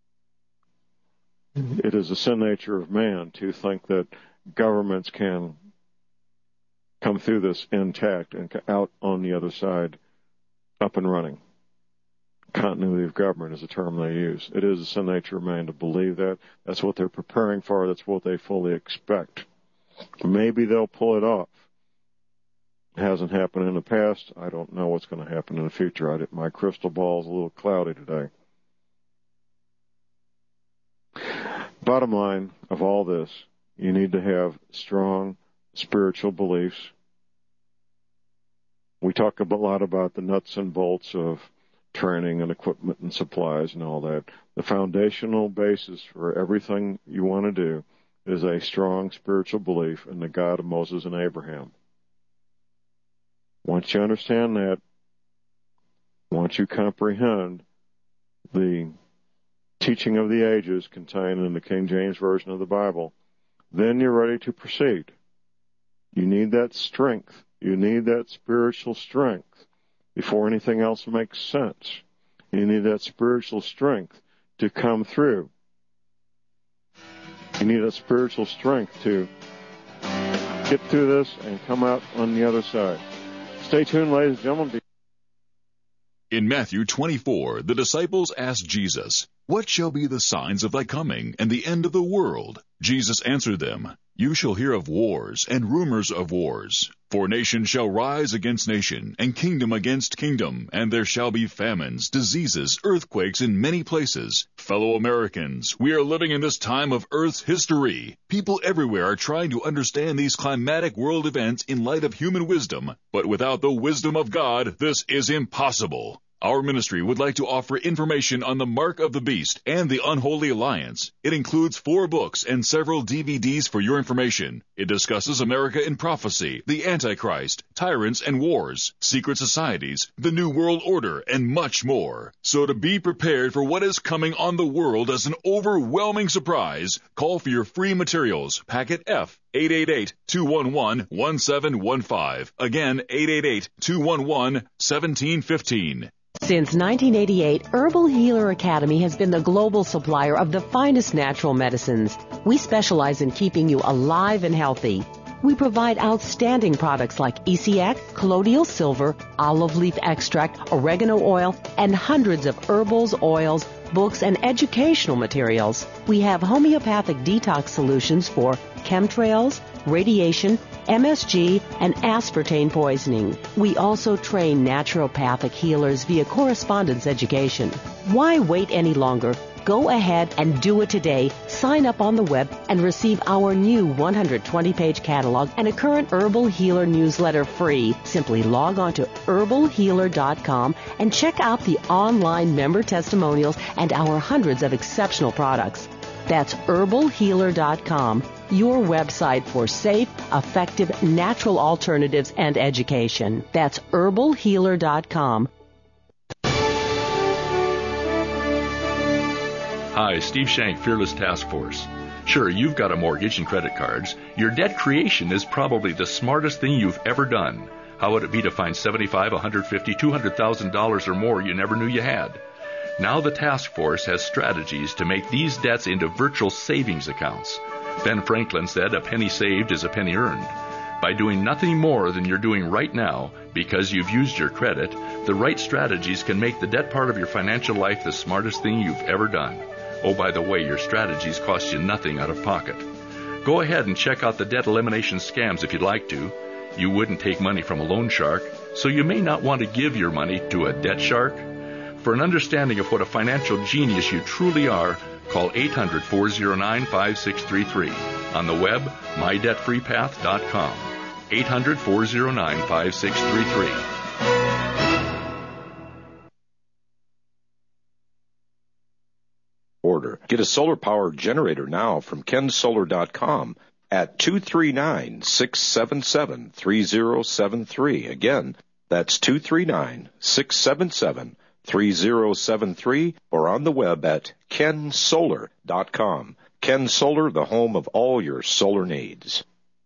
It is the sin nature of man to think that governments can come through this intact and out on the other side, up and running. Continuity of government is the term they use. It is the sin nature of man to believe that. That's what they're preparing for. That's what they fully expect. Maybe they'll pull it off. It hasn't happened in the past. I don't know what's going to happen in the future. I, my crystal ball is a little cloudy today. Bottom line of all this, you need to have strong spiritual beliefs. We talk a lot about the nuts and bolts of training and equipment and supplies and all that. The foundational basis for everything you want to do is a strong spiritual belief in the God of Moses and Abraham. Once you understand that, once you comprehend the teaching of the ages contained in the King James Version of the Bible, then you're ready to proceed. You need that strength. You need that spiritual strength before anything else makes sense. You need that spiritual strength to come through. You need that spiritual strength to get through this and come out on the other side. Stay tuned, ladies and gentlemen. In Matthew twenty-four, the disciples asked Jesus, "What shall be the signs of thy coming and the end of the world?" Jesus answered them, "You shall hear of wars and rumors of wars. For nation shall rise against nation, and kingdom against kingdom, and there shall be famines, diseases, earthquakes in many places. Fellow Americans, we are living in this time of Earth's history. People everywhere are trying to understand these climatic world events in light of human wisdom, but without the wisdom of God, this is impossible. Our ministry would like to offer information on the Mark of the Beast and the Unholy Alliance. It includes four books and several D V Ds for your information. It discusses America in prophecy, the Antichrist, tyrants and wars, secret societies, the New World Order, and much more. So to be prepared for what is coming on the world as an overwhelming surprise, call for your free materials, packet F, eight eight eight, two one one, one seven one five. Again, eight eight eight, two one one, one seven one five. Since nineteen eighty-eight, Herbal Healer Academy has been the global supplier of the finest natural medicines. We specialize in keeping you alive and healthy. We provide outstanding products like E C X, colloidal silver, olive leaf extract, oregano oil, and hundreds of herbals, oils, books, and educational materials. We have homeopathic detox solutions for chemtrails, radiation, M S G, and aspartame poisoning. We also train naturopathic healers via correspondence education. Why wait any longer? Go ahead and do it today. Sign up on the web and receive our new one hundred twenty page catalog and a current Herbal Healer newsletter free. Simply log on to herbal healer dot com and check out the online member testimonials and our hundreds of exceptional products. That's herbal healer dot com, your website for safe, effective, natural alternatives and education. That's herbal healer dot com. Hi, Steve Shank, Fearless Task Force. Sure, you've got a mortgage and credit cards. Your debt creation is probably the smartest thing you've ever done. How would it be to find seventy-five thousand dollars, one hundred fifty thousand dollars, two hundred thousand dollars or more you never knew you had? Now the task force has strategies to make these debts into virtual savings accounts. Ben Franklin said, "A penny saved is a penny earned." By doing nothing more than you're doing right now, because you've used your credit, the right strategies can make the debt part of your financial life the smartest thing you've ever done. Oh, by the way, your strategies cost you nothing out of pocket. Go ahead and check out the debt elimination scams if you'd like to. You wouldn't take money from a loan shark, so you may not want to give your money to a debt shark. For an understanding of what a financial genius you truly are, call eight hundred, four oh nine, five six three three. On the web, my debt free path dot com. eight hundred, four oh nine, five six three three. Order. Get a solar power generator now from ken solar dot com at two three nine, six seven seven, three oh seven three. Again, that's two three nine, six seven seven, three oh seven three, or on the web at ken solar dot com. Ken Solar, the home of all your solar needs.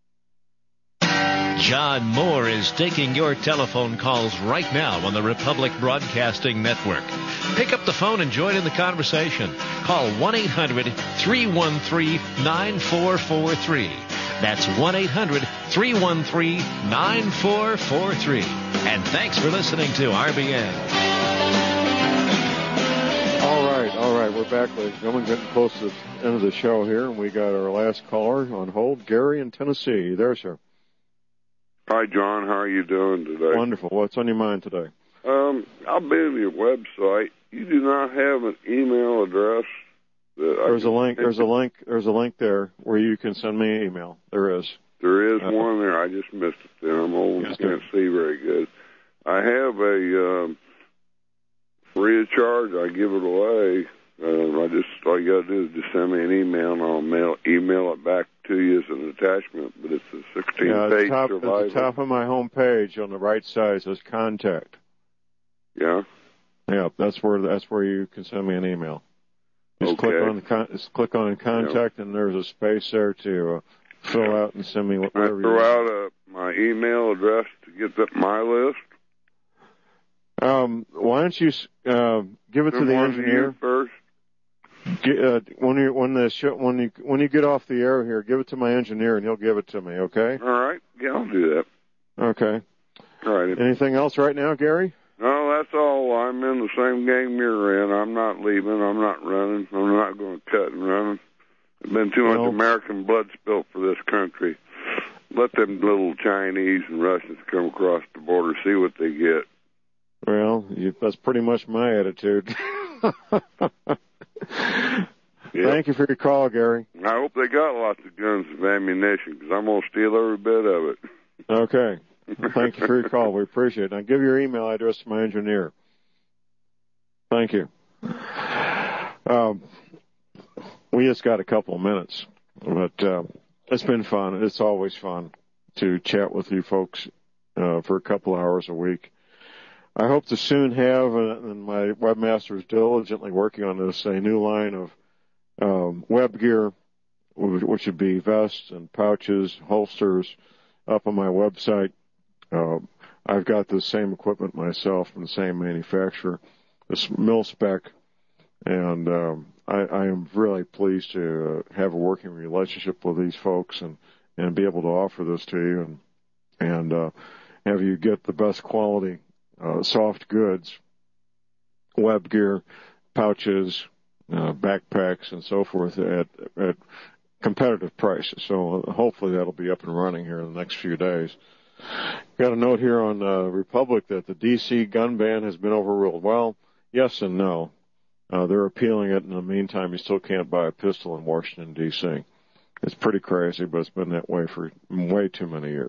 John Moore is taking your telephone calls right now on the Republic Broadcasting Network. Pick up the phone and join in the conversation. Call one eight hundred, three one three, nine four four three. That's one eight hundred, three one three, nine four four three. And thanks for listening to R B N. All right, all right. We're back, ladies and gentlemen, getting close to the end of the show here, and we got our last caller on hold, Gary in Tennessee. There, sir. Hi, John. How are you doing today? Wonderful. What's on your mind today? Um, I've been to your website. You do not have an email address. That I There's a can- link. There's a link. There's a link there where you can send me an email. There is. There is Uh, one there. I just missed it. Then I'm old and Yes, can't sir. see very good. I have a um, free of charge. I give it away. Uh, I just all you got to do is just send me an email, and I'll mail email it back to you as an attachment. But it's a sixteen Yeah, at the page top, at survival. the top of my home page on the right side says contact. Yeah. Yeah, that's where that's where you can send me an email. Just click Okay. on the con- just click on contact, and there's a space there to uh, fill out and send me I whatever you throw want. out uh, my email address to get that my list. Um, why don't you uh, give it to Good the morning to engineer? you first. Get, uh, when you when the show, when you when you get off the air here, give it to my engineer, and he'll give it to me. Okay? All right. Yeah, I'll do that. Okay. All right. Anything else right now, Gary? No, that's all. I'm in the same game you're in. I'm not leaving. I'm not running. I'm not going to cut and run. There's been too much Well- American blood spilt for this country. Let them little Chinese and Russians come across the border, see what they get. Well, you, that's pretty much my attitude. Thank you for your call, Gary. I hope they got lots of guns and ammunition, because I'm going to steal every bit of it. Okay. Well, thank you for your call. We appreciate it. Now give your email address to my engineer. Thank you. Um, we just got a couple of minutes, but uh, it's been fun. It's always fun to chat with you folks uh, for a couple of hours a week. I hope to soon have, uh, and my webmaster is diligently working on this, a new line of um, web gear, which would be vests and pouches, holsters, up on my website. Uh, I've got the same equipment myself from the same manufacturer, this mil spec, and um, I, I am really pleased to uh, have a working relationship with these folks and, and be able to offer this to you and and uh, have you get the best quality uh, soft goods, web gear, pouches, uh, backpacks, and so forth at at competitive prices. So uh, hopefully that'll be up and running here in the next few days. Got a note here on uh, Republic that the D C gun ban has been overruled. Well, yes and no. Uh, they're appealing it. In the meantime, you still can't buy a pistol in Washington, D C It's pretty crazy, but it's been that way for way too many years.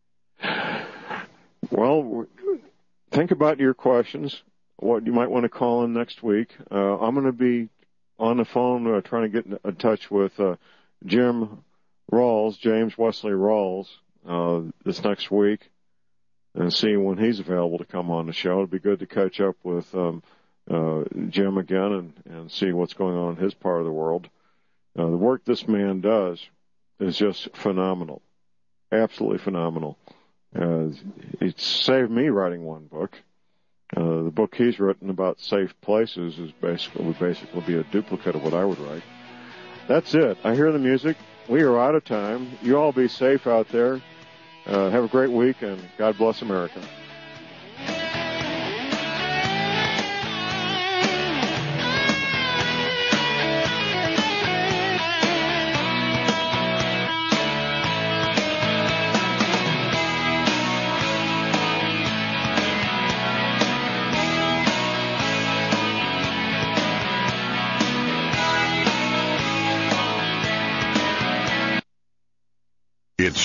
Well, think about your questions, what you might want to call in next week. Uh, I'm going to be on the phone uh, trying to get in touch with uh, Jim Rawls, James Wesley Rawls, uh, this next week and see when he's available to come on the show. It'd be good to catch up with um, uh, Jim again and, and see what's going on in his part of the world. Uh, the work this man does is just phenomenal, absolutely phenomenal. Uh, it's saved me writing one book. Uh, the book he's written about safe places is basically would basically be a duplicate of what I would write. That's it. I hear the music. We are out of time. You all be safe out there. Uh, have a great week, and God bless America.